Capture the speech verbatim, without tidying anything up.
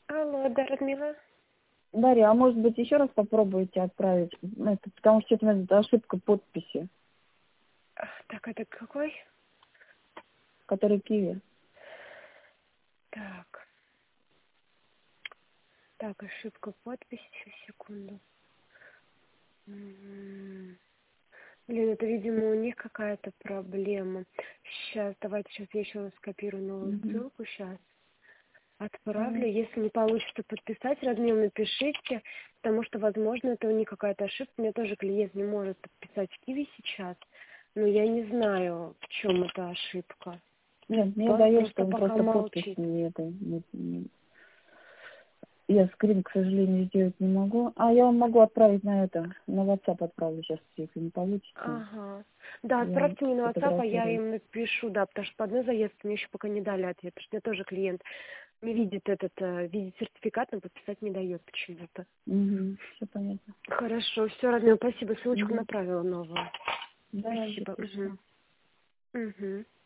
Алло, да, Радмила? Дарья, а может быть еще раз попробуйте отправить? Ну, это, потому что это ошибка подписи, А, Так, это какой? который Киви. Так, так, ошибка подписи, сейчас, секунду. М, Блин, это, видимо, у них какая-то проблема. Сейчас, давайте сейчас я еще раз скопирую новую Угу. ссылку, сейчас отправлю. Если не получится подписать, Радмила, напишите, потому что, возможно, это у них какая-то ошибка. У меня тоже клиент не может подписать в Киви сейчас, но я не знаю, в чем эта ошибка. Нет, мне По- дает, что Просто он пока просто подпись молчит. не это. Не, не- Я скрин, к сожалению, сделать не могу. А я вам могу отправить на это, на WhatsApp отправлю сейчас, если не получится. Ага. Да, Я вам отправьте мне на WhatsApp, а я сфотографирую. им напишу, да, потому что по одной заявке мне еще пока не дали ответ, потому что мне тоже клиент не видит этот, э, видит сертификат, но подписать не дает почему-то. Угу. Все понятно. Хорошо, все, Радмила, спасибо, ссылочку Угу. направила новую. Давайте Спасибо. Угу. пишу. Угу.